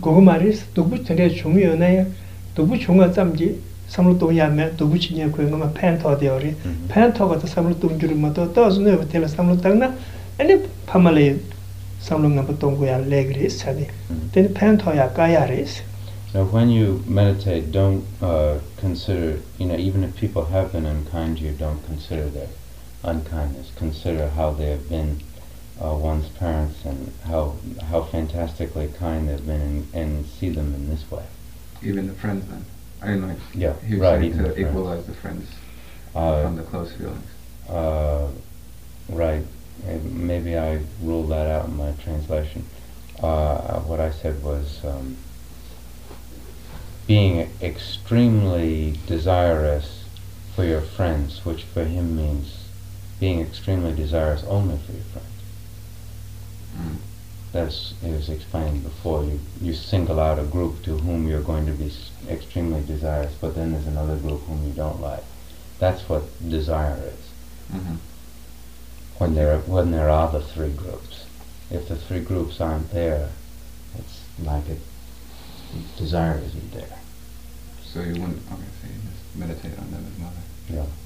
그거 말이스 도부 전에 중요하네 도부 중요한 점지 삼로 동야면 도부 진행 그거만 팬터 되어리 팬터가 또 삼로 동주를 맞도 또즈네 호텔 삼로 땅나 아니 파말레 삼로 남부 동고야 레그리스 하니 된 팬터야 가야리스. So when you meditate, don't consider, even if people have been unkind to you, don't consider their unkindness. Consider how they have been one's parents and how fantastically kind they've been, and see them in this way. Even the friends then? I mean, like, Yeah, he was right, saying even to the friends. equalize the friends from the close feelings. Right. Maybe I ruled that out in my translation. What I said was being extremely desirous for your friends, which for him means being extremely desirous only for your friends. As he was explaining before, you single out a group to whom you're going to be extremely desirous, but then there's another group whom you don't like. That's what desire is. When there are the three groups. If the three groups aren't there, it's like desire isn't there. So you wouldn't, okay, so you just meditate on them as mother. Yeah.